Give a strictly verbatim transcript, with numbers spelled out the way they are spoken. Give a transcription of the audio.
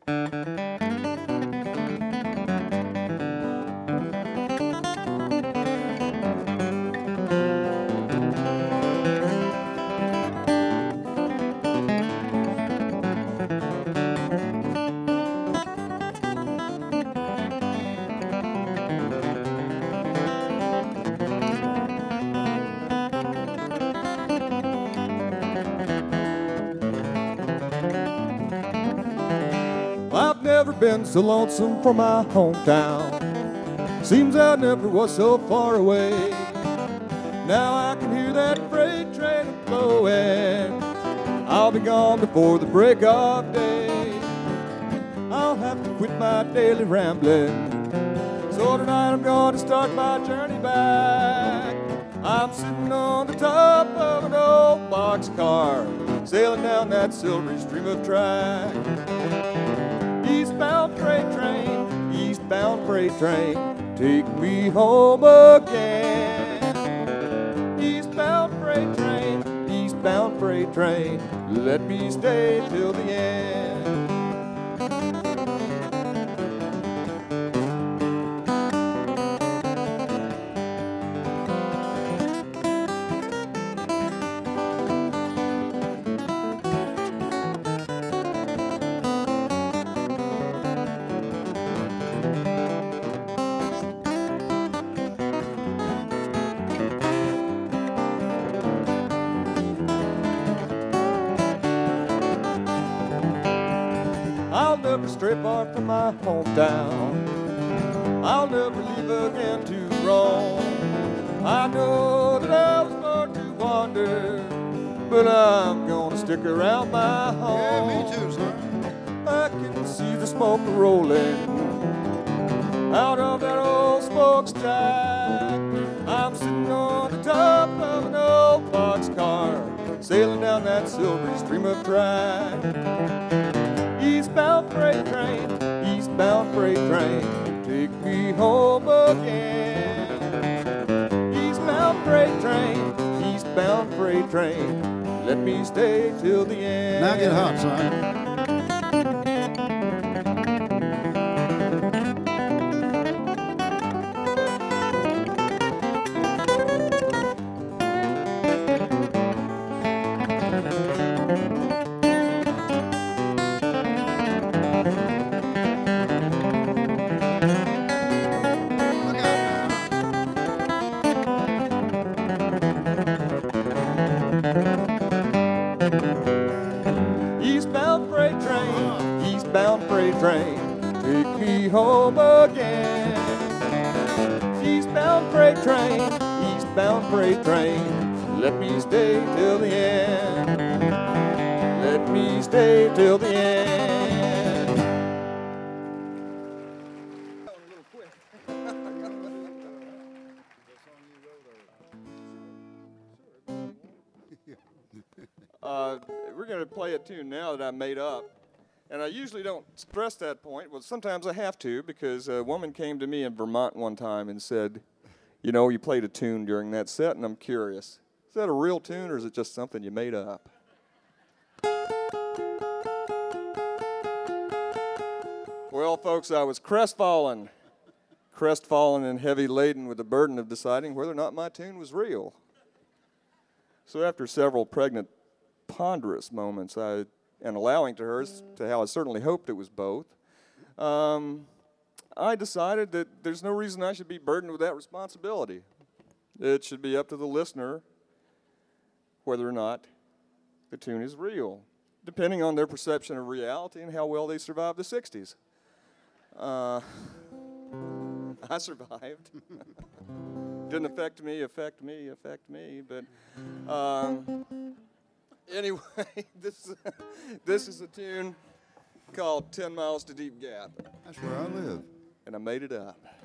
I've never been so lonesome for my hometown. Seems I never was so far away. Now I can hear that freight train blowing. I'll be gone before the break of day. I'll have to quit my daily rambling. So tonight I'm going to start my journey back. I'm sitting on the top of an old boxcar, sailing down that silvery stream of track. Eastbound freight train, eastbound freight train, take me home again. Eastbound freight train, eastbound freight train, let me stay till the end. I'll never stray far from my hometown. I'll never leave again to roam. I know that I was born to wander, but I'm gonna stick around my home. Yeah, me too, sir. I can see the smoke rolling out of that old smokestack. I'm sitting on the top of an old boxcar, sailing down that silvery stream of track. Eastbound freight train, eastbound freight train, take me home again. Eastbound freight train, eastbound freight train, let me stay till the end. Now get hot, son. Eastbound freight train, eastbound freight train, take me home again. Eastbound freight train, eastbound freight train, let me stay till the end. Let me stay till the end. That was a little quick. Uh, we're going to play a tune now that I made up. And I usually don't stress that point. Well, sometimes I have to, because a woman came to me in Vermont one time and said, you know, you played a tune during that set, and I'm curious. Is that a real tune, or is it just something you made up? Well, folks, I was crestfallen. Crestfallen and heavy laden with the burden of deciding whether or not my tune was real. So after several pregnant, ponderous moments, I, and allowing to her to how I certainly hoped it was both, um, I decided that there's no reason I should be burdened with that responsibility. It should be up to the listener whether or not the tune is real, depending on their perception of reality and how well they survived the sixties. Uh, I survived. Didn't affect me, affect me, affect me, but um, anyway, this, this is a tune called ten miles to Deep Gap. That's where I live. And I made it up.